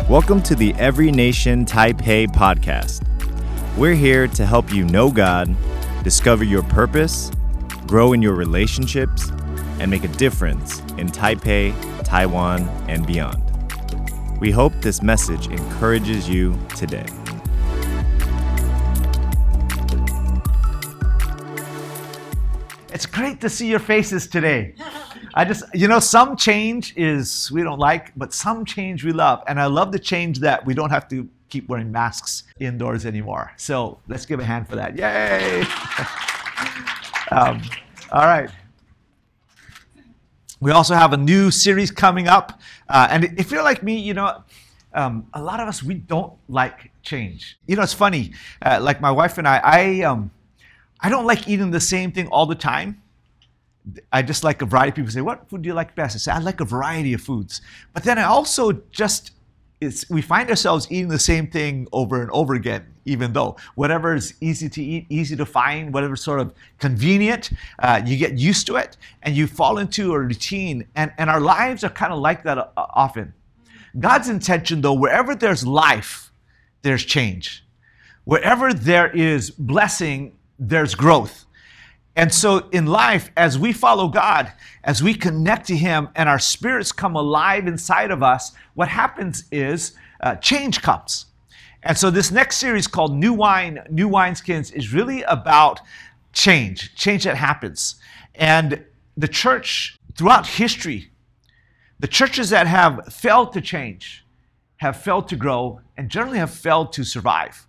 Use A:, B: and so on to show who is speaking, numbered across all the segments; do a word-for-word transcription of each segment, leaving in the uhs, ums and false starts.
A: Welcome to the Every Nation Taipei podcast. We're here to help you know God, discover your purpose, grow in your relationships, and make a difference in Taipei, Taiwan, and beyond. We hope this message encourages you today.
B: It's great to see your faces today. I just, you know, some change is we don't like, but some change we love. And I love the change that we don't have to keep wearing masks indoors anymore. So let's give a hand for that. Yay! um, all right. We also have a new series coming up. Uh, and if you're like me, you know, um, a lot of us, we don't like change. You know, it's funny. Uh, like my wife and I, I, um, I don't like eating the same thing all the time. I just like a variety. People say, what food do you like best? I say, I like a variety of foods. But then I also just, it's, we find ourselves eating the same thing over and over again, even though whatever is easy to eat, easy to find, whatever sort of convenient, uh, you get used to it and you fall into a routine. And, and our lives are kind of like that uh, often. God's intention, though, wherever there's life, there's change. Wherever there is blessing, there's growth. And so in life, as we follow God, as we connect to Him and our spirits come alive inside of us, what happens is uh, change comes. And so this next series called New Wine, New Wineskins is really about change, change that happens. And the church throughout history, the churches that have failed to change, have failed to grow, and generally have failed to survive.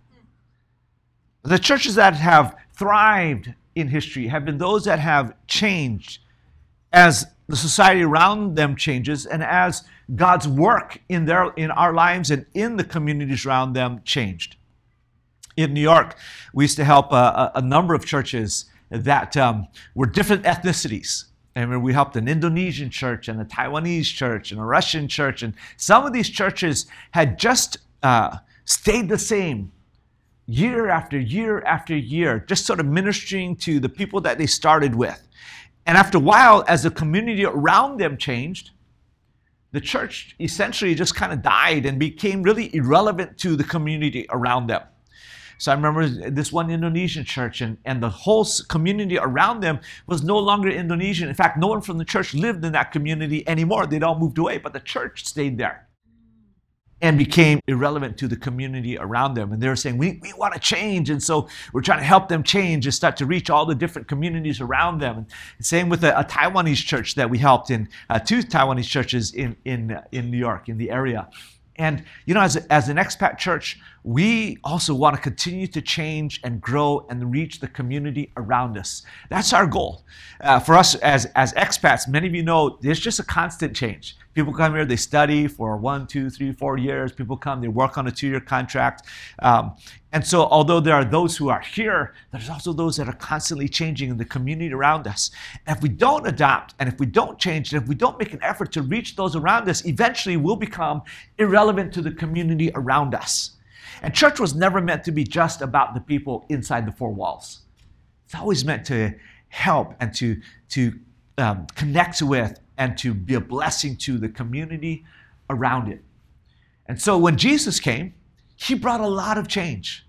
B: The churches that have thrived in history have been those that have changed as the society around them changes and as God's work in their in our lives and in the communities around them changed. In New York, we used to help a, a number of churches that um, were different ethnicities. And we helped an Indonesian church and a Taiwanese church and a Russian church. And some of these churches had just uh, stayed the same year after year after year, just sort of ministering to the people that they started with. And after a while, as the community around them changed, the church essentially just kind of died and became really irrelevant to the community around them. So I remember this one Indonesian church, and, and the whole community around them was no longer Indonesian. In fact, no one from the church lived in that community anymore. They'd all moved away, but the church stayed there and became irrelevant to the community around them. And they were saying, we, we want to change. And so we're trying to help them change and start to reach all the different communities around them. And same with a, a Taiwanese church that we helped in, uh, two Taiwanese churches in, in, uh, in New York, in the area. And, you know, as, a, as an expat church, we also want to continue to change and grow and reach the community around us. That's our goal. Uh, for us as, as expats, many of you know, there's just a constant change. People come here, they study for one, two, three, four years. People come, they work on a two-year contract. Um, and so although there are those who are here, there's also those that are constantly changing in the community around us. And if we don't adapt, and if we don't change, and if we don't make an effort to reach those around us, eventually we'll become irrelevant to the community around us. And church was never meant to be just about the people inside the four walls. It's always meant to help and to, to um, connect with and to be a blessing to the community around it. And so when Jesus came, He brought a lot of change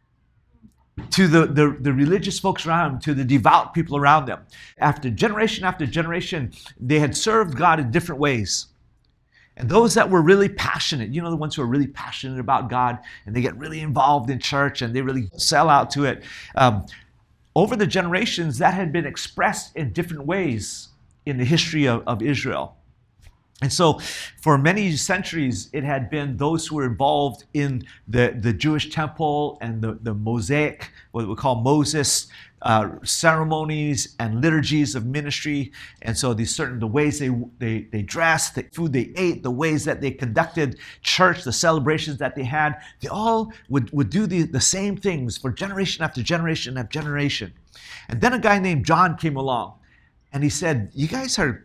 B: to the, the, the religious folks around him, to the devout people around them. After generation after generation, they had served God in different ways. And those that were really passionate, you know, the ones who are really passionate about God, and they get really involved in church and they really sell out to it. Um, over the generations, that had been expressed in different ways in the history of, of Israel. And so for many centuries, it had been those who were involved in the, the Jewish temple and the, the Mosaic, what we call Moses, uh, ceremonies and liturgies of ministry. And so these certain, the ways they, they, they dressed, the food they ate, the ways that they conducted church, the celebrations that they had, they all would, would do the, the same things for generation after generation after generation. And then a guy named John came along. And he said, you guys are,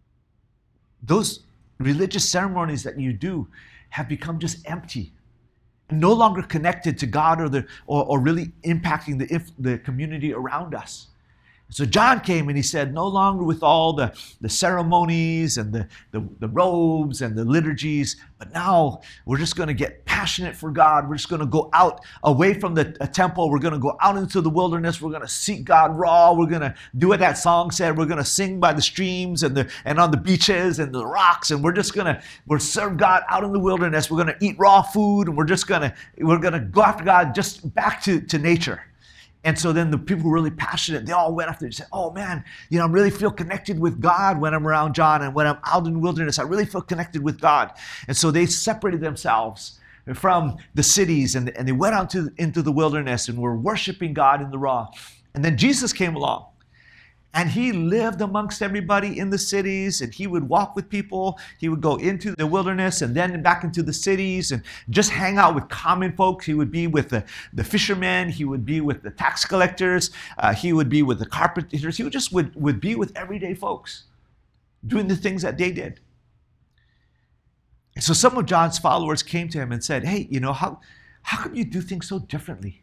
B: those religious ceremonies that you do have become just empty and no longer connected to God or the or, or really impacting the, the community around us. So John came and he said, no longer with all the, the ceremonies and the, the, the robes and the liturgies, but now we're just going to get passionate for God. We're just going to go out away from the temple. We're going to go out into the wilderness. We're going to seek God raw. We're going to do what that song said. We're going to sing by the streams and the and on the beaches and the rocks. And we're just going to we're serve God out in the wilderness. We're going to eat raw food, and we're just going to we're going to go after God just back to, to nature. And so then the people who were really passionate, they all went after and said, oh man, you know, I really feel connected with God when I'm around John, and when I'm out in the wilderness, I really feel connected with God. And so they separated themselves from the cities, and, and they went out to, into the wilderness and were worshiping God in the raw. And then Jesus came along. And he lived amongst everybody in the cities, and he would walk with people. He would go into the wilderness and then back into the cities and just hang out with common folks. He would be with the, the fishermen. He would be with the tax collectors. Uh, he would be with the carpenters. He would just would, would be with everyday folks doing the things that they did. And so some of John's followers came to him and said, hey, you know, how, how come you do things so differently?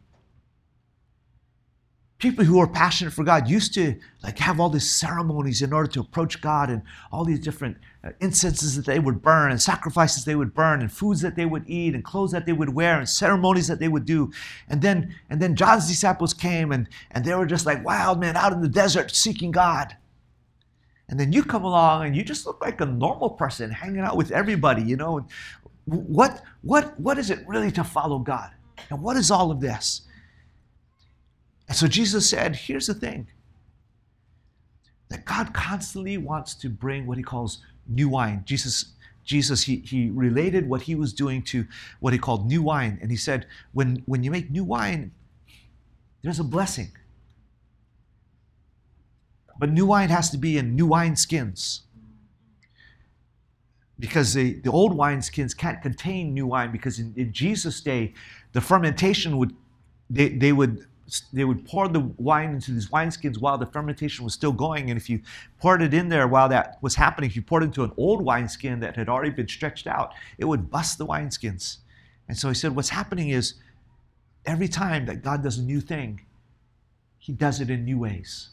B: People who are passionate for God used to like have all these ceremonies in order to approach God, and all these different uh, incenses that they would burn, and sacrifices they would burn, and foods that they would eat, and clothes that they would wear, and ceremonies that they would do. And then and then John's disciples came, and, and they were just like wild men out in the desert seeking God. And then you come along and you just look like a normal person hanging out with everybody, you know. And what what what is it really to follow God? And what is all of this? And so Jesus said, here's the thing, that God constantly wants to bring what he calls new wine. Jesus, Jesus he, he related what he was doing to what he called new wine. And he said, when, when you make new wine, there's a blessing. But new wine has to be in new wine skins. Because the, the old wine skins can't contain new wine, because in, in Jesus' day, the fermentation would, they, they would, they would pour the wine into these wineskins while the fermentation was still going. And if you poured it in there while that was happening, if you poured it into an old wineskin that had already been stretched out, it would bust the wineskins. And so he said, what's happening is every time that God does a new thing, he does it in new ways.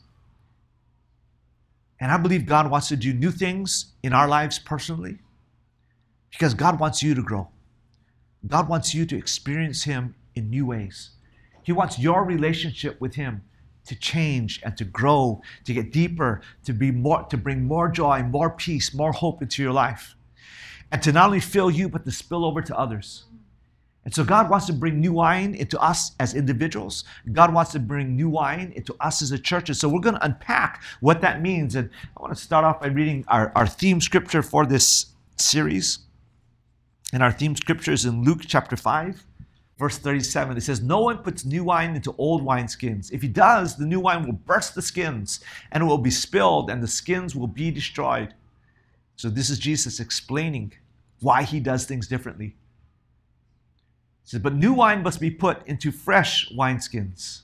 B: And I believe God wants to do new things in our lives personally, because God wants you to grow. God wants you to experience him in new ways. He wants your relationship with him to change and to grow, to get deeper, to be more, to bring more joy, more peace, more hope into your life. And to not only fill you, but to spill over to others. And so God wants to bring new wine into us as individuals. God wants to bring new wine into us as a church. And so we're going to unpack what that means. And I want to start off by reading our, our theme scripture for this series. And our theme scripture is in Luke chapter five. Verse thirty-seven, it says, no one puts new wine into old wineskins. If he does, the new wine will burst the skins, and it will be spilled, and the skins will be destroyed. So this is Jesus explaining why he does things differently. He says, but new wine must be put into fresh wineskins.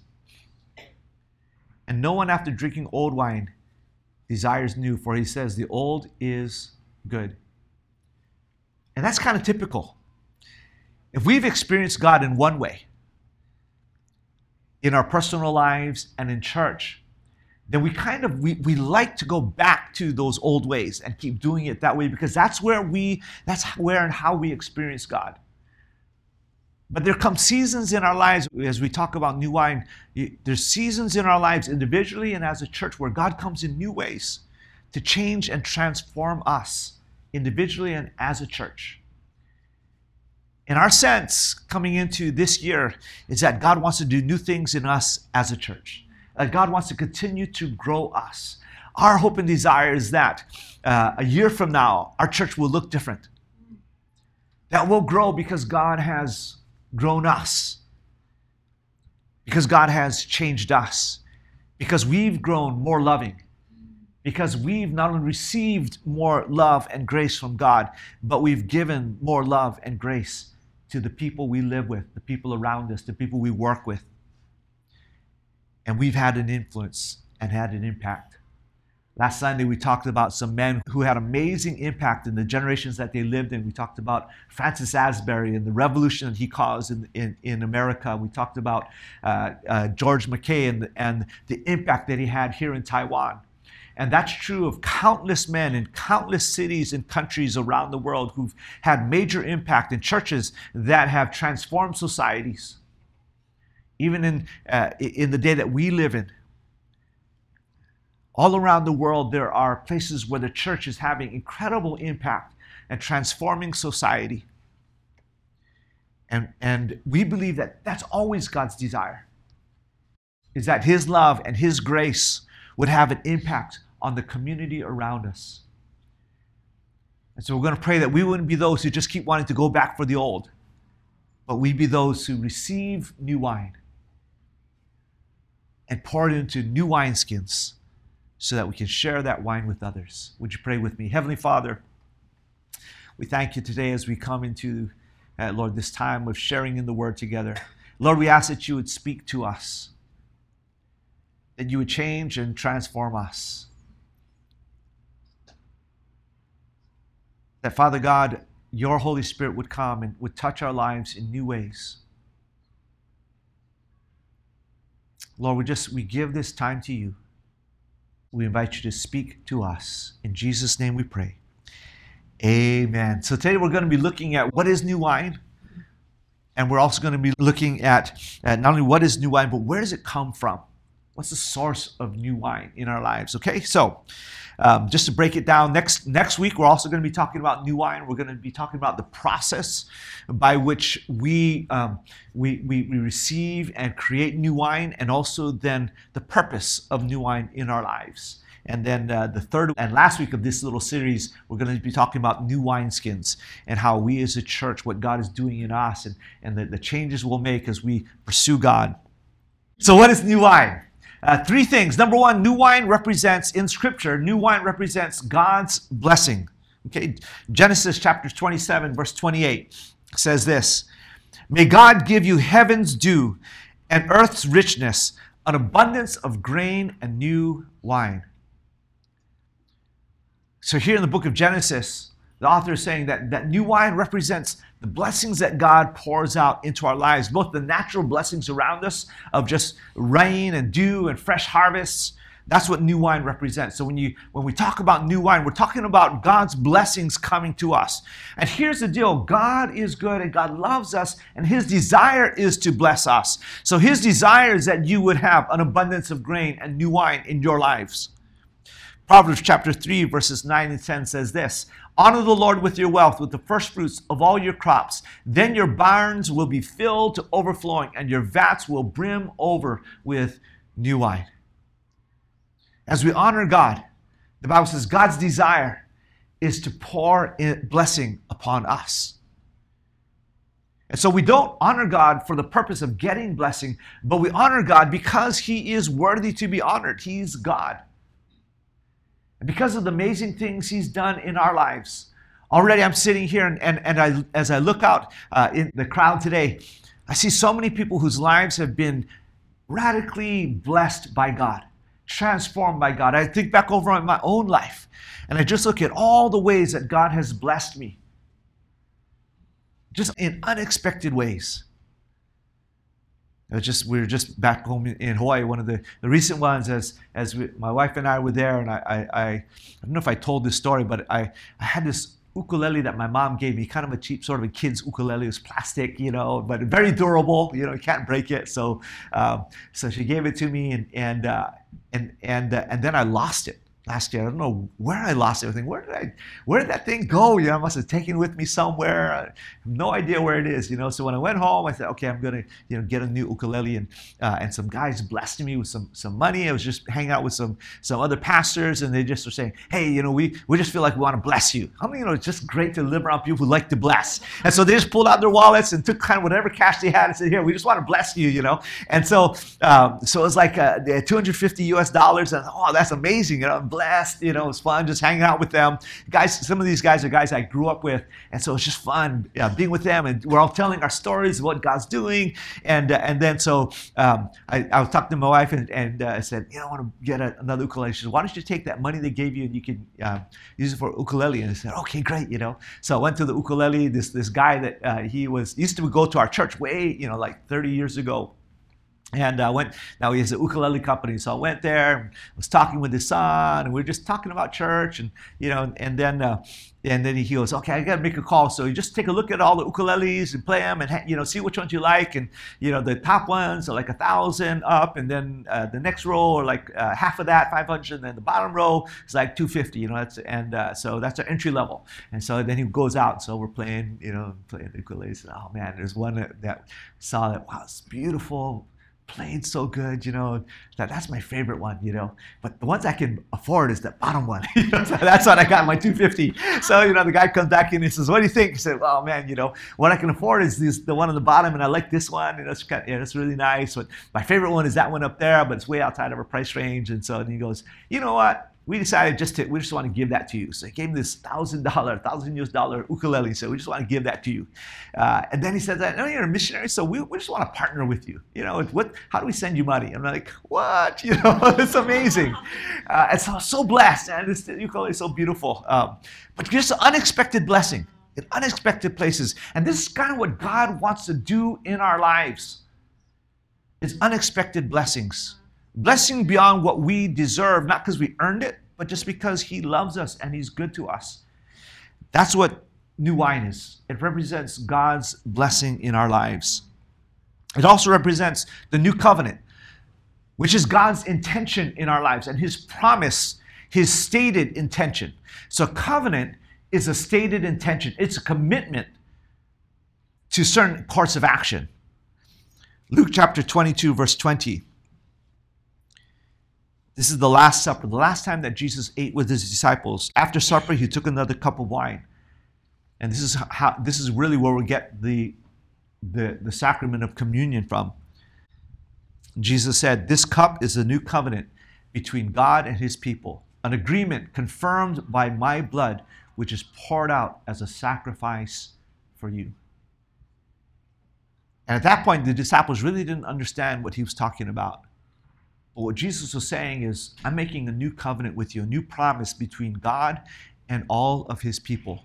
B: And no one after drinking old wine desires new, for he says, the old is good. And that's kind of typical. If we've experienced God in one way, in our personal lives and in church, then we kind of, we, we like to go back to those old ways and keep doing it that way, because that's where we, that's where and how we experience God. But there come seasons in our lives, as we talk about new wine, there's seasons in our lives individually and as a church where God comes in new ways to change and transform us individually and as a church. And our sense coming into this year is that God wants to do new things in us as a church. That God wants to continue to grow us. Our hope and desire is that uh, a year from now, our church will look different. That we'll grow because God has grown us. Because God has changed us. Because we've grown more loving. Because we've not only received more love and grace from God, but we've given more love and grace to the people we live with, the people around us, the people we work with. And we've had an influence and had an impact. Last Sunday, we talked about some men who had amazing impact in the generations that they lived in. We talked about Francis Asbury and the revolution that he caused in, in, in America. We talked about uh, uh, George Mackay and, and the impact that he had here in Taiwan. And that's true of countless men in countless cities and countries around the world who've had major impact, in churches that have transformed societies. Even in, uh, in the day that we live in, all around the world, there are places where the church is having incredible impact and transforming society. And, and we believe that that's always God's desire, is that His love and His grace would have an impact on the community around us. And so we're going to pray that we wouldn't be those who just keep wanting to go back for the old, but we be those who receive new wine and pour it into new wineskins, so that we can share that wine with others. Would you pray with me? Heavenly Father, we thank you today as we come into, uh, Lord, this time of sharing in the Word together. Lord, we ask that you would speak to us, that you would change and transform us. That, Father God, your Holy Spirit would come and would touch our lives in new ways. Lord, we just, we give this time to you. We invite you to speak to us. In Jesus' name we pray. Amen. So today we're going to be looking at what is new wine. And we're also going to be looking at, at not only what is new wine, but where does it come from? What's the source of new wine in our lives? Okay, so um, just to break it down, next next week we're also going to be talking about new wine. We're going to be talking about the process by which we, um, we, we, we receive and create new wine, and also then the purpose of new wine in our lives. And then uh, the third and last week of this little series, we're going to be talking about new wineskins and how we as a church, what God is doing in us, and, and the, the changes we'll make as we pursue God. So what is new wine? Uh, three things. Number one, new wine represents, in Scripture, new wine represents God's blessing. Okay, Genesis chapter twenty-seven, verse twenty-eight says this: "May God give you heaven's dew and earth's richness, an abundance of grain and new wine." So here in the book of Genesis, the author is saying that, that new wine represents the blessings that God pours out into our lives, both the natural blessings around us of just rain and dew and fresh harvests. That's what new wine represents. So when you when we talk about new wine, we're talking about God's blessings coming to us. And here's the deal: God is good and God loves us, and His desire is to bless us. So His desire is that you would have an abundance of grain and new wine in your lives. Proverbs chapter three, verses nine and ten says this: "Honor the Lord with your wealth, with the first fruits of all your crops. Then your barns will be filled to overflowing, and your vats will brim over with new wine." As we honor God, the Bible says God's desire is to pour in blessing upon us. And so we don't honor God for the purpose of getting blessing, but we honor God because He is worthy to be honored. He's God. And because of the amazing things He's done in our lives. Already I'm sitting here and, and, and I, as I look out uh, in the crowd today, I see so many people whose lives have been radically blessed by God, transformed by God. I think back over on my own life and I just look at all the ways that God has blessed me, just in unexpected ways. It was just we were just back home in Hawaii. One of the, the recent ones, as as we, my wife and I were there, and I, I I I don't know if I told this story, but I I had this ukulele that my mom gave me, kind of a cheap sort of a kid's ukulele. It was plastic, you know, but very durable. You know, you can't break it. So um, so she gave it to me, and and uh, and and uh, and then I lost it last year. I don't know where I lost everything. Where did I, where did that thing go? You know, I must have taken it with me somewhere. I have no idea where it is, you know. So when I went home, I said, okay, I'm gonna, you know, get a new ukulele, and uh, and some guys blessed me with some some money. I was just hanging out with some some other pastors, and they just were saying, hey, you know, we we just feel like we want to bless you. I mean, you know, it's just great to live around people who like to bless. And so they just pulled out their wallets and took kind of whatever cash they had and said, here, we just want to bless you, you know. And so um, so it was like uh, two hundred fifty U S dollars, and oh, that's amazing, you know. blessed. You know, it was fun just hanging out with them. Guys, some of these guys are guys I grew up with, and so it's just fun uh, being with them. And we're all telling our stories of what God's doing. And uh, and then so um, I, I was talking to my wife, and, and uh, I said, you know, I want to get a, another ukulele. She said, why don't you take that money they gave you and you can uh, use it for ukulele? And I said, okay, great. You know, so I went to the ukulele. This this guy that uh, he was used to go to our church way, you know, like thirty years ago. And I uh, went, now he has an ukulele company. So I went there, and was talking with his son, and we were just talking about church, and, you know, and then, uh, and then he goes, okay, I got to make a call. So you just take a look at all the ukuleles and play them and, you know, see which ones you like. And, you know, the top ones are like a thousand up, and then uh, the next row are like uh, half of that, five hundred, and then the bottom row is like two fifty, you know, that's, and uh, so that's our entry level. And so then he goes out, so we're playing, you know, playing the ukuleles. And, oh man, there's one that, that saw that, wow, it's beautiful. Played so good, you know, that that's my favorite one, you know. But the ones I can afford is the bottom one. You know, so that's what I got, my two fifty. So, you know, the guy comes back in and he says, what do you think? He said, well, man, you know, what I can afford is this, the one on the bottom, and I like this one, and that's kind of, yeah, that's really nice. But my favorite one is that one up there, but it's way outside of our price range. And so then he goes, you know what? We decided just to, we just want to give that to you. So he gave me this thousand dollar, thousand U S dollar ukulele. So we just want to give that to you. Uh, and then he said that, no, you're a missionary, so we, we just want to partner with you. You know, what? How do we send you money? I'm like, what? You know, it's amazing. Uh, and so I was so blessed, and this ukulele is so beautiful. Um, but just an unexpected blessing in unexpected places. And this is kind of what God wants to do in our lives. It's unexpected blessings. Blessing beyond what we deserve, not because we earned it, but just because he loves us and he's good to us. That's what new wine is. It represents God's blessing in our lives. It also represents the new covenant, which is God's intention in our lives and his promise, his stated intention. So covenant is a stated intention. It's a commitment to certain course of action. Luke chapter twenty-two, verse twenty. This is the Last Supper, the last time that Jesus ate with his disciples. After supper, he took another cup of wine. And this is how this is really where we get the, the, the sacrament of communion from. Jesus said, this cup is a new covenant between God and his people, an agreement confirmed by my blood, which is poured out as a sacrifice for you. And at that point, the disciples really didn't understand what he was talking about. But what Jesus was saying is, I'm making a new covenant with you, a new promise between God and all of his people.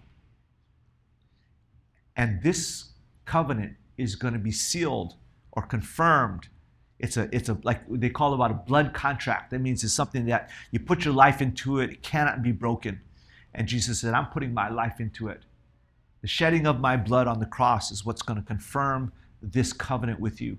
B: And this covenant is going to be sealed or confirmed. It's a, it's a, like they call it about a blood contract. That means it's something that you put your life into it. It cannot be broken. And Jesus said, I'm putting my life into it. The shedding of my blood on the cross is what's going to confirm this covenant with you.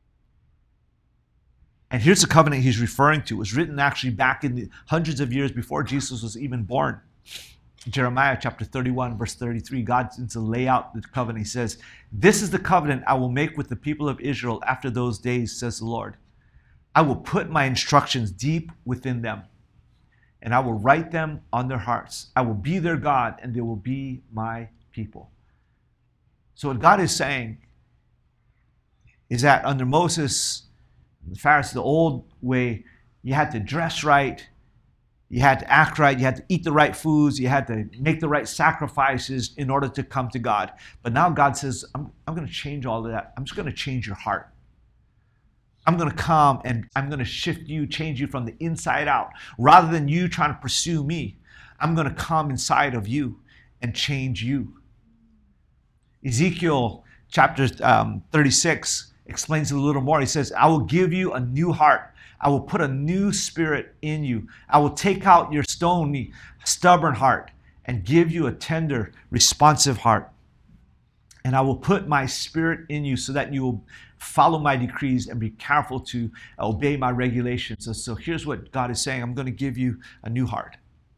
B: And here's the covenant he's referring to. It was written actually back in the hundreds of years before Jesus was even born. Jeremiah chapter thirty-one, verse thirty-three, God seems to lay out the covenant. He says, this is the covenant I will make with the people of Israel after those days, says the Lord. I will put my instructions deep within them, and I will write them on their hearts. I will be their God, and they will be my people. So what God is saying is that under Moses, the Pharisees, the old way, you had to dress right, you had to act right, you had to eat the right foods, you had to make the right sacrifices in order to come to God. But now God says, I'm, I'm going to change all of that. I'm just going to change your heart. I'm going to come and I'm going to shift you, change you from the inside out. Rather than you trying to pursue me, I'm going to come inside of you and change you. Ezekiel chapter um, thirty-six explains it a little more. He says, I will give you a new heart. I will put a new spirit in you. I will take out your stony, stubborn heart and give you a tender, responsive heart. And I will put my spirit in you so that you will follow my decrees and be careful to obey my regulations. So, so here's what God is saying. I'm going to give you a new heart.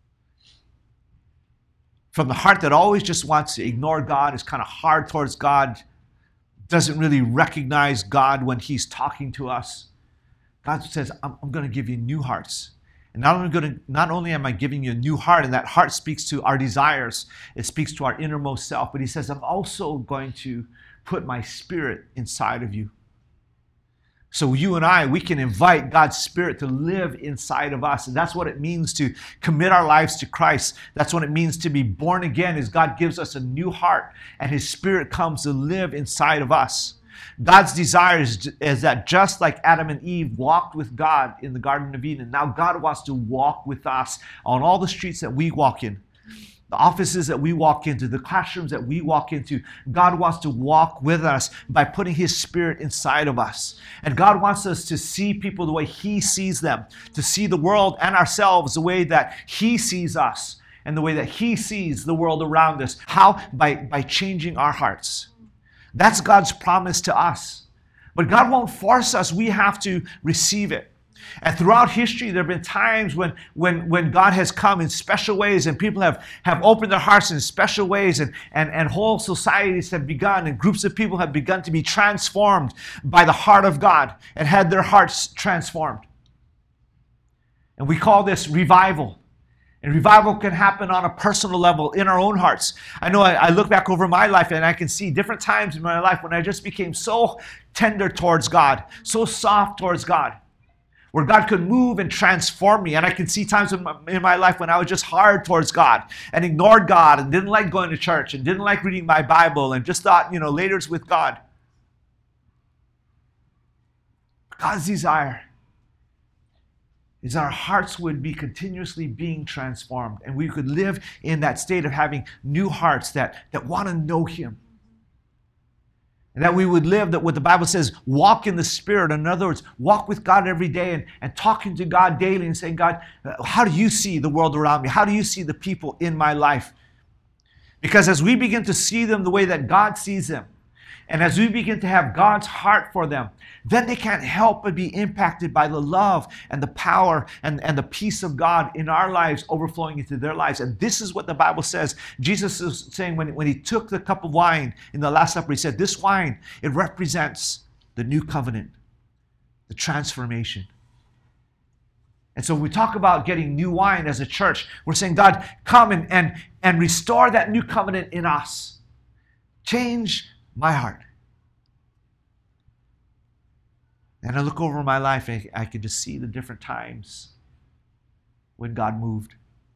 B: From the heart that always just wants to ignore God, is kind of hard towards God, doesn't really recognize God when he's talking to us. God says, I'm, I'm going to give you new hearts. And not only, going to, not only am I giving you a new heart, and that heart speaks to our desires, it speaks to our innermost self, but he says, I'm also going to put my spirit inside of you. So you and I, we can invite God's Spirit to live inside of us. And that's what it means to commit our lives to Christ. That's what it means to be born again, is God gives us a new heart and His Spirit comes to live inside of us. God's desire is, is that just like Adam and Eve walked with God in the Garden of Eden, now God wants to walk with us on all the streets that we walk in. The offices that we walk into, the classrooms that we walk into, God wants to walk with us by putting His Spirit inside of us. And God wants us to see people the way He sees them, to see the world and ourselves the way that He sees us and the way that He sees the world around us. How? By, by changing our hearts. That's God's promise to us. But God won't force us. We have to receive it. And throughout history, there have been times when, when, when God has come in special ways and people have, have opened their hearts in special ways and, and, and whole societies have begun and groups of people have begun to be transformed by the heart of God and had their hearts transformed. And we call this revival. And revival can happen on a personal level in our own hearts. I know I, I look back over my life and I can see different times in my life when I just became so tender towards God, so soft towards God, where God could move and transform me. And I can see times in my, in my life when I was just hard towards God and ignored God and didn't like going to church and didn't like reading my Bible and just thought, you know, later it's with God. God's desire is our hearts would be continuously being transformed and we could live in that state of having new hearts that, that want to know Him. And that we would live that what the Bible says, walk in the Spirit. In other words, walk with God every day and, and talking to God daily and saying, God, how do you see the world around me? How do you see the people in my life? Because as we begin to see them the way that God sees them, and as we begin to have God's heart for them, then they can't help but be impacted by the love and the power and, and the peace of God in our lives overflowing into their lives. And this is what the Bible says. Jesus is saying when, when He took the cup of wine in the Last Supper, He said, this wine, it represents the new covenant, the transformation. And so when we talk about getting new wine as a church, we're saying, God, come and, and, and restore that new covenant in us. Change my heart. And I look over my life and I can just see the different times when God moved.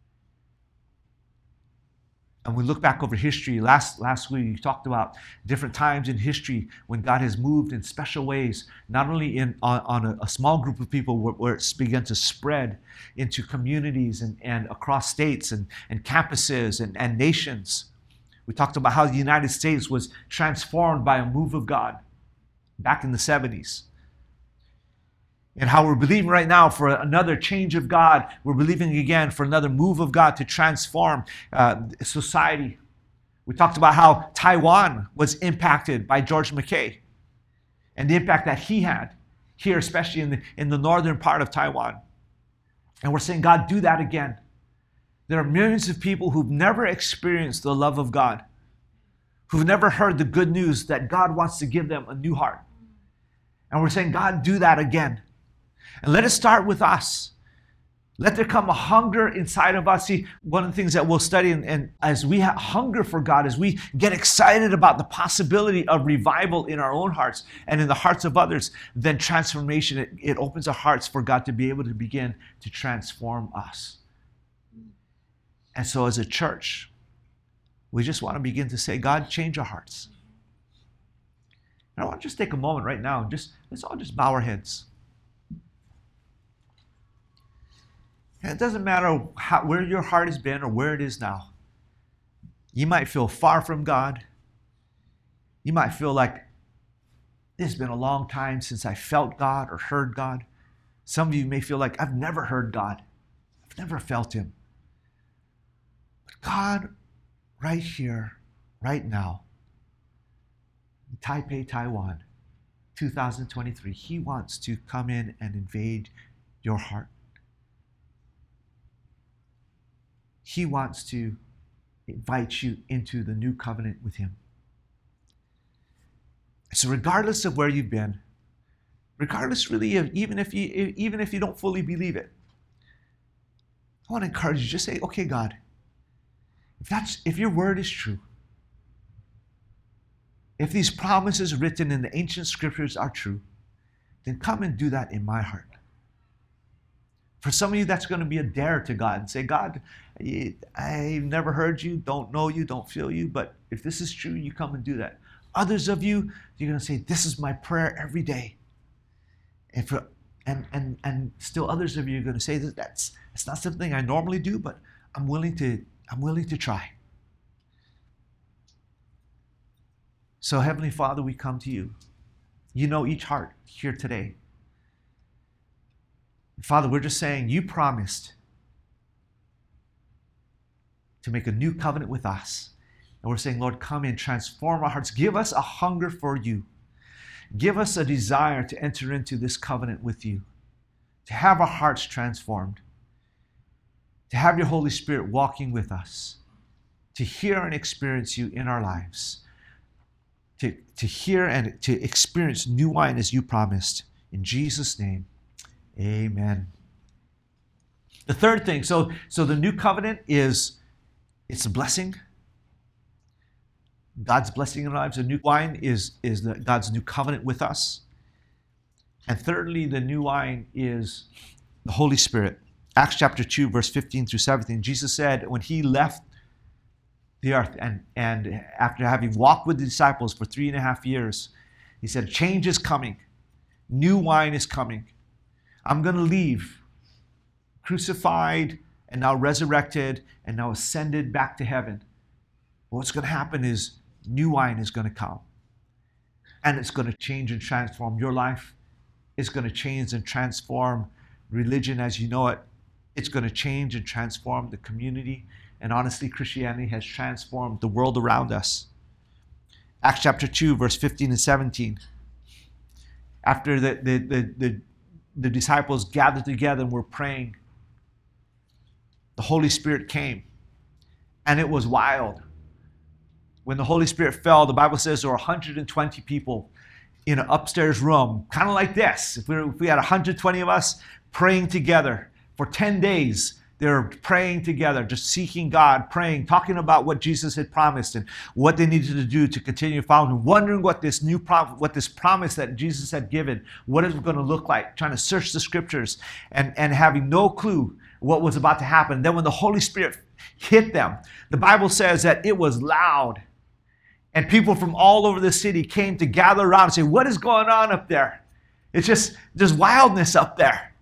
B: And we look back over history. Last, last week, we talked about different times in history when God has moved in special ways, not only in on, on a, a small group of people where, where it's begun to spread into communities and, and across states and, and campuses and, and nations. We talked about how the United States was transformed by a move of God back in the seventies. And how we're believing right now for another change of God. We're believing again for another move of God to transform uh, society. We talked about how Taiwan was impacted by George Mackay and the impact that he had here, especially in the, in the northern part of Taiwan. And we're saying, God, do that again. There are millions of people who've never experienced the love of God, who've never heard the good news that God wants to give them a new heart. And we're saying, God, do that again. And let it start with us. Let there come a hunger inside of us. See, one of the things that we'll study, and, and as we have hunger for God, as we get excited about the possibility of revival in our own hearts and in the hearts of others, then transformation, it, it opens our hearts for God to be able to begin to transform us. And so as a church, we just want to begin to say, God, change our hearts. And I want to just take a moment right now, and just let's all just bow our heads. And it doesn't matter how, where your heart has been or where it is now. You might feel far from God. You might feel like it's been a long time since I felt God or heard God. Some of you may feel like I've never heard God. I've never felt Him. But God, right here, right now, in Taipei, Taiwan, two thousand twenty-three, He wants to come in and invade your heart. He wants to invite you into the new covenant with Him. So regardless of where you've been, regardless really of even if you even if you don't fully believe it, I want to encourage you, just say, okay, God, if that's if your word is true, if these promises written in the ancient scriptures are true, then come and do that in my heart. For some of you, that's going to be a dare to God and say, God, I've never heard you, don't know you, don't feel you, but if this is true, you come and do that. Others of you, you're going to say, this is my prayer every day. And for and and and still others of you are going to say that that's it's not something I normally do, but I'm willing to I'm willing to try. So Heavenly Father, we come to you. You know each heart here today. Father, we're just saying you promised to make a new covenant with us. And we're saying, Lord, come and transform our hearts. Give us a hunger for you. Give us a desire to enter into this covenant with you, to have our hearts transformed, to have your Holy Spirit walking with us, to hear and experience you in our lives, to, to hear and to experience new wine as you promised. In Jesus' name, amen. The third thing, so, so the new covenant is, it's a blessing. God's blessing in our lives. The new wine is, is the, God's new covenant with us. And thirdly, the new wine is the Holy Spirit. Acts chapter two, verse fifteen through seventeen, Jesus said when he left the earth and, and after having walked with the disciples for three and a half years, he said, change is coming. New wine is coming. I'm going to leave, crucified and now resurrected and now ascended back to heaven. What's going to happen is new wine is going to come. And it's going to change and transform your life. It's going to change and transform religion as you know it. It's going to change and transform the community. And honestly, Christianity has transformed the world around us. Acts chapter two, verse fifteen and seventeen. After the, the, the, the, the disciples gathered together and were praying, the Holy Spirit came. And it was wild. When the Holy Spirit fell, the Bible says there were one hundred twenty people in an upstairs room, kind of like this. If we, were, if we had one hundred twenty of us praying together for ten days, they were praying together, just seeking God, praying, talking about what Jesus had promised and what they needed to do to continue following him, wondering what this new prom- what this promise that Jesus had given, what it was going to look like, trying to search the scriptures and, and having no clue what was about to happen. Then when the Holy Spirit hit them, the Bible says that it was loud. And people from all over the city came to gather around and say, what is going on up there? It's just, there's wildness up there.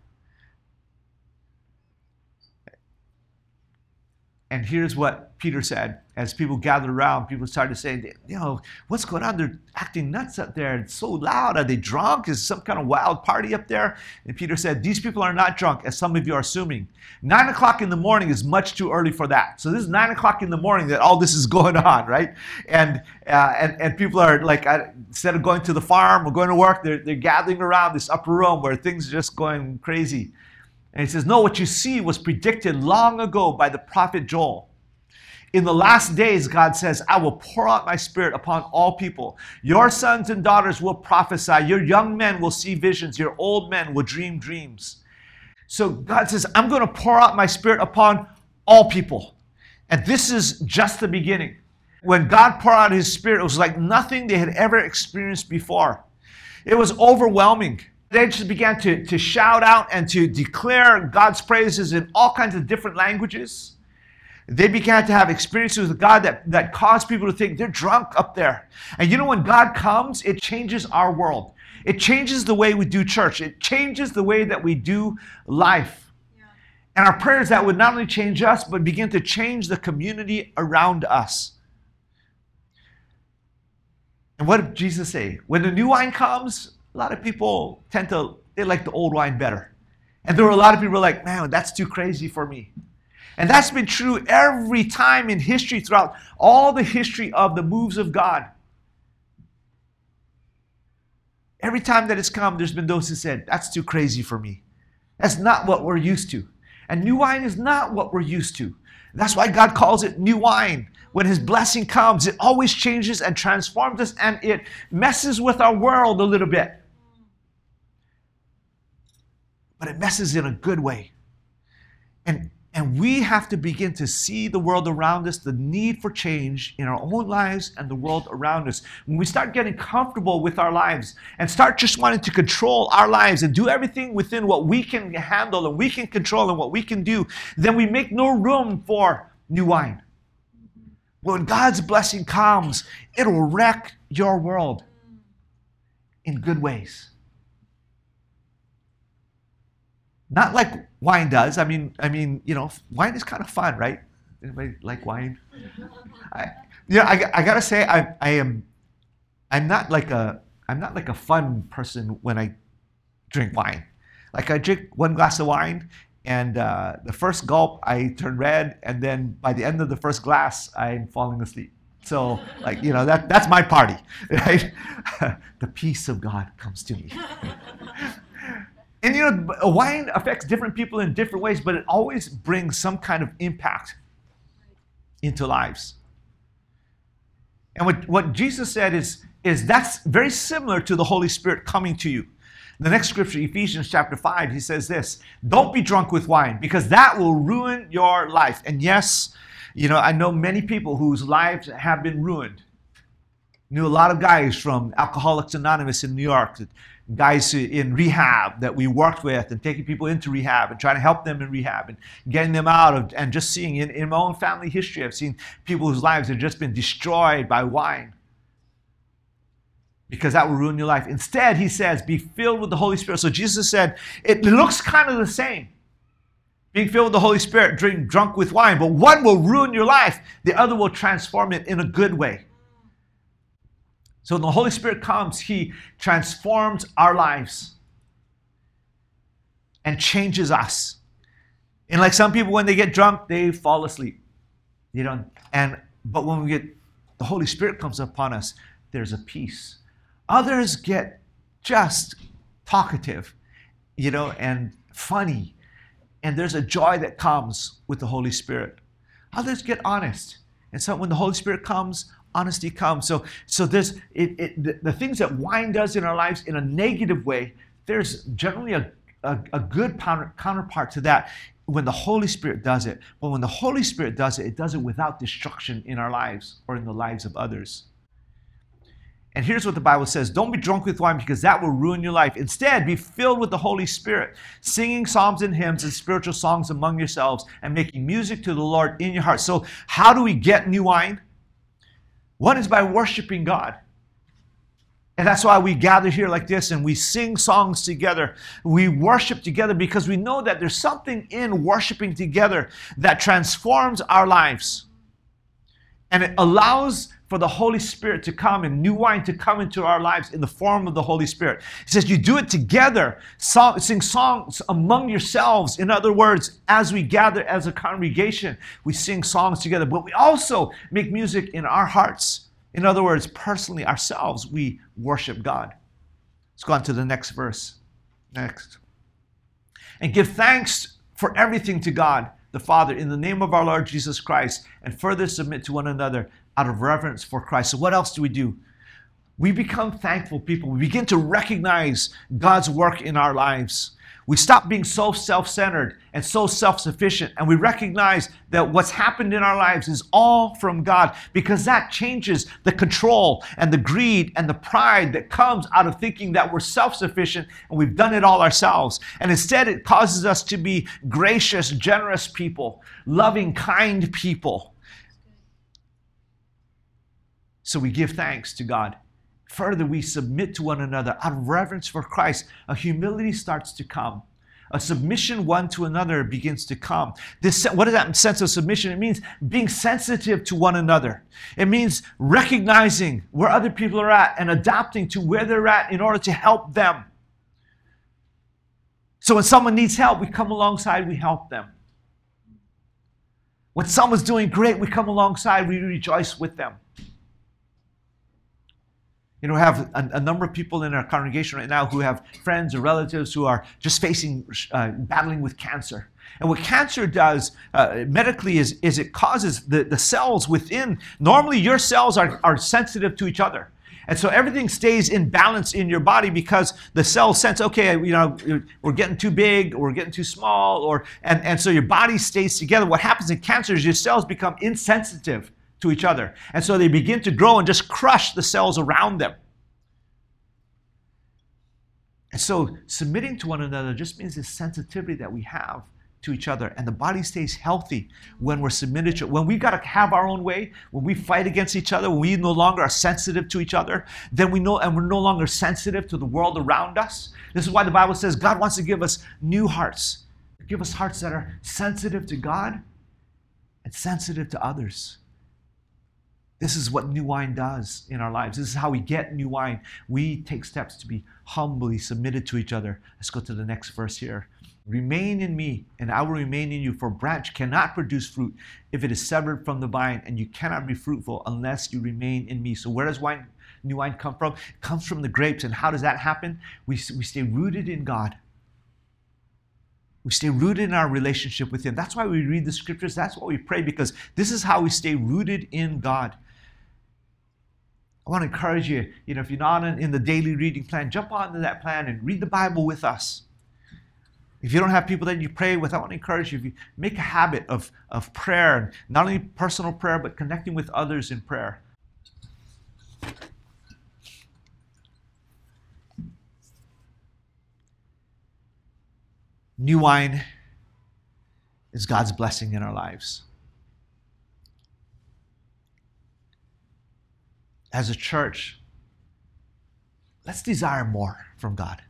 B: And here's what Peter said. As people gathered around, people started saying, you know, what's going on? They're acting nuts up there. It's so loud. Are they drunk? Is some kind of wild party up there? And Peter said, these people are not drunk, as some of you are assuming. Nine o'clock in the morning is much too early for that. So this is nine o'clock in the morning that all this is going on, right? And uh, and, and people are like, uh, instead of going to the farm or going to work, they're, they're gathering around this upper room where things are just going crazy. And he says, no, what you see was predicted long ago by the prophet Joel. In the last days, God says, I will pour out my spirit upon all people. Your sons and daughters will prophesy. Your young men will see visions. Your old men will dream dreams. So God says, I'm going to pour out my spirit upon all people. And this is just the beginning. When God poured out his spirit, it was like nothing they had ever experienced before. It was overwhelming. They just began to, to shout out and to declare God's praises in all kinds of different languages. They began to have experiences with God that, that caused people to think they're drunk up there. And you know, when God comes, it changes our world. It changes the way we do church. It changes the way that we do life. Yeah. And our prayers that would not only change us, but begin to change the community around us. And what did Jesus say? When the new wine comes, a lot of people tend to, they like the old wine better. And there were a lot of people like, man, that's too crazy for me. And that's been true every time in history, throughout all the history of the moves of God. Every time that it's come, there's been those who said, that's too crazy for me. That's not what we're used to. And new wine is not what we're used to. That's why God calls it new wine. When his blessing comes, it always changes and transforms us, and it messes with our world a little bit. But it messes in a good way. And And we have to begin to see the world around us, the need for change in our own lives and the world around us. When we start getting comfortable with our lives and start just wanting to control our lives and do everything within what we can handle and we can control and what we can do, then we make no room for new wine. When God's blessing comes, it'll wreck your world in good ways. Not like wine does. I mean, I mean, you know, wine is kind of fun, right? Anybody like wine? I, yeah, I, I gotta say, I, I am, I'm not like a, I'm not like a fun person when I drink wine. Like I drink one glass of wine, and uh, the first gulp I turn red, and then by the end of the first glass, I'm falling asleep. So, like, you know, that that's my party, right? The peace of God comes to me. And you know, wine affects different people in different ways, but it always brings some kind of impact into lives. And what, what Jesus said is, is that's very similar to the Holy Spirit coming to you. The next scripture, Ephesians chapter five, he says this: don't be drunk with wine, because that will ruin your life. And yes, you know, I know many people whose lives have been ruined. Knew a lot of guys from Alcoholics Anonymous in New York, guys in rehab that we worked with and taking people into rehab and trying to help them in rehab and getting them out of, and just seeing in, in my own family history, I've seen people whose lives have just been destroyed by wine, because that will ruin your life. Instead, he says, be filled with the Holy Spirit. So Jesus said, it looks kind of the same. Being filled with the Holy Spirit, drink, drunk with wine, but one will ruin your life. The other will transform it in a good way. So when the Holy Spirit comes, he transforms our lives and changes us. And like some people, when they get drunk, they fall asleep. You know, and but when we get the Holy Spirit comes upon us, there's a peace. Others get just talkative, you know, and funny. And there's a joy that comes with the Holy Spirit. Others get honest. And so when the Holy Spirit comes, honesty comes. So, so there's it, it, the, the things that wine does in our lives in a negative way, there's generally a, a, a good counter, counterpart to that when the Holy Spirit does it. But when the Holy Spirit does it, it does it without destruction in our lives or in the lives of others. And here's what the Bible says: don't be drunk with wine, because that will ruin your life. Instead, be filled with the Holy Spirit, singing psalms and hymns and spiritual songs among yourselves and making music to the Lord in your heart. So how do we get new wine? One is by worshiping God. And that's why we gather here like this and we sing songs together. We worship together because we know that there's something in worshiping together that transforms our lives. And it allows for the Holy Spirit to come and new wine to come into our lives in the form of the Holy Spirit. It says you do it together, song, sing songs among yourselves. In other words, as we gather as a congregation, we sing songs together, but we also make music in our hearts. In other words, personally ourselves, we worship God. Let's go on to the next verse. Next. And give thanks for everything to God, the Father, in the name of our Lord Jesus Christ, and further submit to one another out of reverence for Christ. So what else do we do? We become thankful people. We begin to recognize God's work in our lives. We stop being so self-centered and so self-sufficient, and we recognize that what's happened in our lives is all from God, because that changes the control and the greed and the pride that comes out of thinking that we're self-sufficient and we've done it all ourselves. And instead, it causes us to be gracious, generous people, loving, kind people. So we give thanks to God. Further, we submit to one another out of reverence for Christ. A humility starts to come. A submission one to another begins to come. This, what is that sense of submission? It means being sensitive to one another. It means recognizing where other people are at and adapting to where they're at in order to help them. So when someone needs help, we come alongside, we help them. When someone's doing great, we come alongside, we rejoice with them. You know, we have a, a number of people in our congregation right now who have friends or relatives who are just facing, uh, battling with cancer. And what cancer does uh, medically is, is it causes the, the cells within, normally your cells are, are sensitive to each other. And so everything stays in balance in your body because the cells sense, okay, you know, we're getting too big, or we're getting too small, or and, and so your body stays together. What happens in cancer is your cells become insensitive to each other. And so they begin to grow and just crush the cells around them. And so submitting to one another just means this sensitivity that we have to each other, and the body stays healthy when we're submitted to. When we've got to have our own way, when we fight against each other, when we no longer are sensitive to each other, then we know, and we're no longer sensitive to the world around us. This is why the Bible says God wants to give us new hearts, give us hearts that are sensitive to God and sensitive to others. This is what new wine does in our lives. This is how we get new wine. We take steps to be humbly submitted to each other. Let's go to the next verse here. Remain in me, and I will remain in you. For a branch cannot produce fruit if it is severed from the vine, and you cannot be fruitful unless you remain in me. So where does wine, new wine come from? It comes from the grapes. And how does that happen? We, we stay rooted in God. We stay rooted in our relationship with Him. That's why we read the scriptures. That's why we pray, because this is how we stay rooted in God. I want to encourage you, you know, if you're not in, in the daily reading plan, jump onto that plan and read the Bible with us. If you don't have people that you pray with, I want to encourage you, if you make a habit of, of prayer, and not only personal prayer, but connecting with others in prayer. New wine is God's blessing in our lives. As a church, let's desire more from God.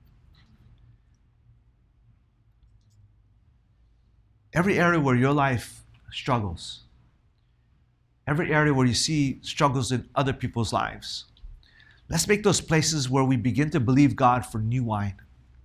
B: Every area where your life struggles, every area where you see struggles in other people's lives, let's make those places where we begin to believe God for new wine.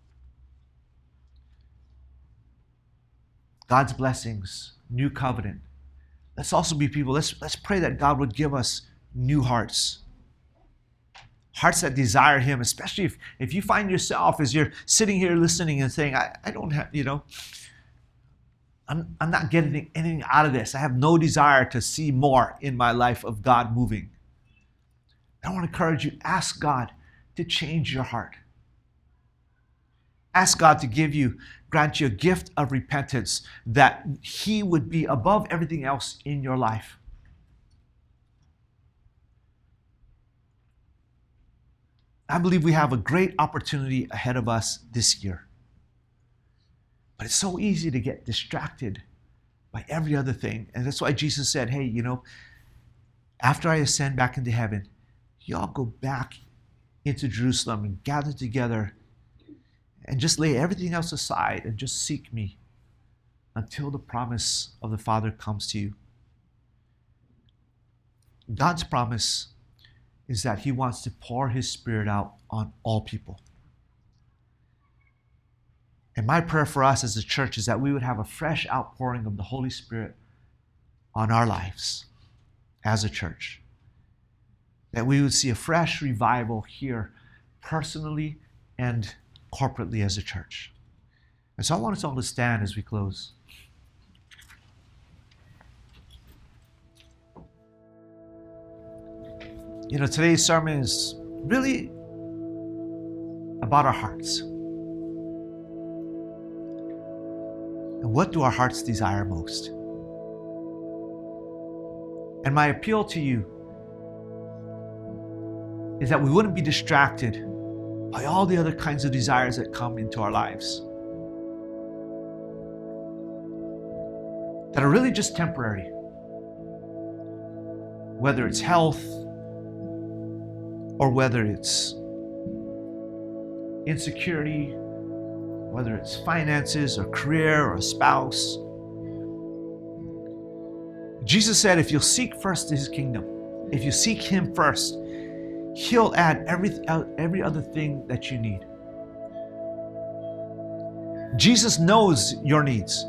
B: God's blessings, new covenant. Let's also be people, let's, let's pray that God would give us new hearts. Hearts that desire Him, especially if, if you find yourself as you're sitting here listening and saying, I, I don't have, you know, I'm, I'm not getting anything out of this. I have no desire to see more in my life of God moving. I want to encourage you, ask God to change your heart. Ask God to give you, grant you a gift of repentance, that He would be above everything else in your life. I believe we have a great opportunity ahead of us this year. But it's so easy to get distracted by every other thing. And that's why Jesus said, hey, you know, after I ascend back into heaven, y'all go back into Jerusalem and gather together and just lay everything else aside and just seek me until the promise of the Father comes to you. God's promise is that He wants to pour His Spirit out on all people. And my prayer for us as a church is that we would have a fresh outpouring of the Holy Spirit on our lives as a church. That we would see a fresh revival here, personally and corporately as a church. And so I want us all to stand as we close. You know, today's sermon is really about our hearts. And what do our hearts desire most? And my appeal to you is that we wouldn't be distracted by all the other kinds of desires that come into our lives, that are really just temporary. Whether it's health, or whether it's insecurity, whether it's finances or career or a spouse. Jesus said, if you'll seek first His kingdom, if you seek Him first, He'll add every, every other thing that you need. Jesus knows your needs.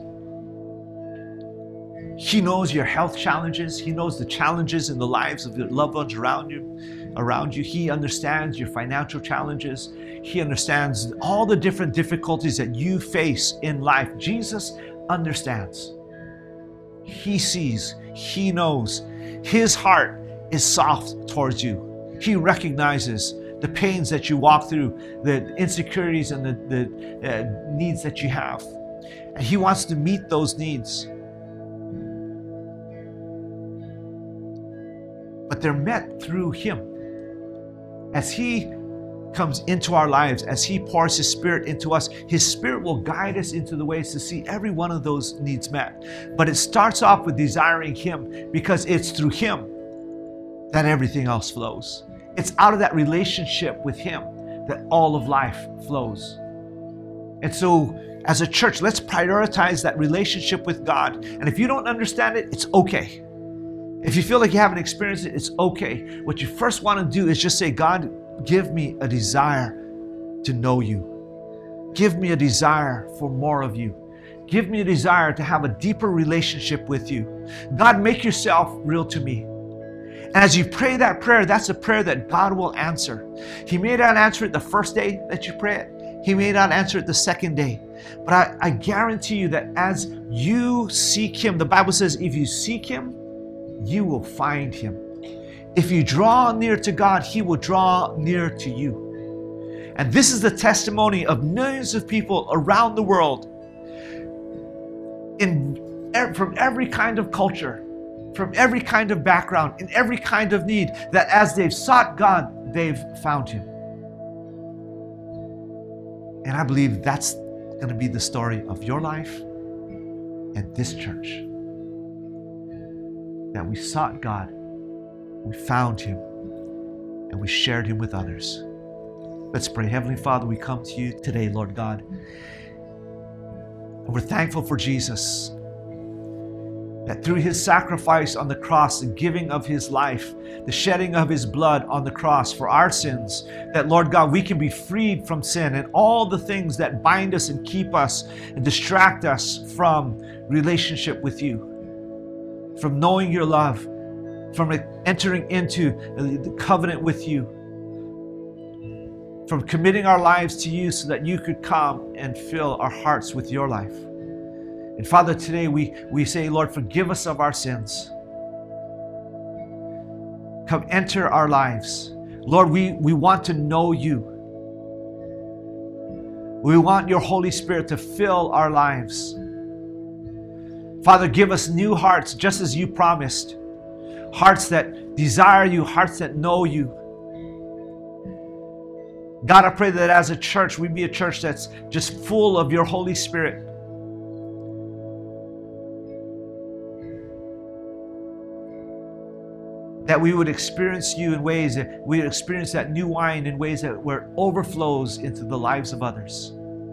B: He knows your health challenges. He knows the challenges in the lives of your loved ones around you. Around you. He understands your financial challenges. He understands all the different difficulties that you face in life. Jesus understands. He sees. He knows. His heart is soft towards you. He recognizes the pains that you walk through, the insecurities and the, the uh, needs that you have. And He wants to meet those needs. But they're met through Him. As He comes into our lives, as He pours His Spirit into us, His Spirit will guide us into the ways to see every one of those needs met. But it starts off with desiring Him, because it's through Him that everything else flows. It's out of that relationship with Him that all of life flows. And so, as a church, let's prioritize that relationship with God. And if you don't understand it, it's okay. If you feel like you haven't experienced it, it's okay. What you first want to do is just say, God, give me a desire to know You. Give me a desire for more of You. Give me a desire to have a deeper relationship with You. God, make Yourself real to me. And as you pray that prayer, that's a prayer that God will answer. He may not answer it the first day that you pray it. He may not answer it the second day. But I, I guarantee you that as you seek Him, the Bible says, if you seek Him, you will find Him. If you draw near to God, He will draw near to you. And this is the testimony of millions of people around the world, in, from every kind of culture, from every kind of background, in every kind of need, that as they've sought God, they've found Him. And I believe that's going to be the story of your life and this church. That we sought God, we found Him, and we shared Him with others. Let's pray. Heavenly Father, we come to You today, Lord God. And we're thankful for Jesus, that through His sacrifice on the cross, the giving of His life, the shedding of His blood on the cross for our sins, that, Lord God, we can be freed from sin and all the things that bind us and keep us and distract us from relationship with You, from knowing Your love, from entering into the covenant with You, from committing our lives to You so that You could come and fill our hearts with Your life. And Father, today we, we say, Lord, forgive us of our sins. Come enter our lives. Lord, we, we want to know You. We want Your Holy Spirit to fill our lives. Father, give us new hearts, just as You promised. Hearts that desire You, hearts that know You. God, I pray that as a church, we be a church that's just full of Your Holy Spirit. That we would experience You in ways that we would experience that new wine in ways that where it overflows into the lives of others.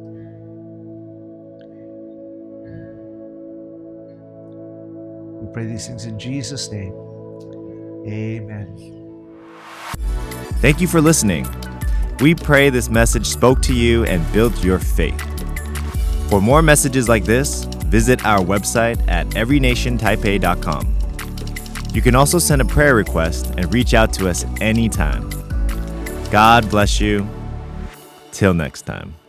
B: We pray these things in Jesus' name. Amen.
A: Thank you for listening. We pray this message spoke to you and built your faith. For more messages like this, visit our website at every nation taipei dot com. You can also send a prayer request and reach out to us anytime. God bless you. Till next time.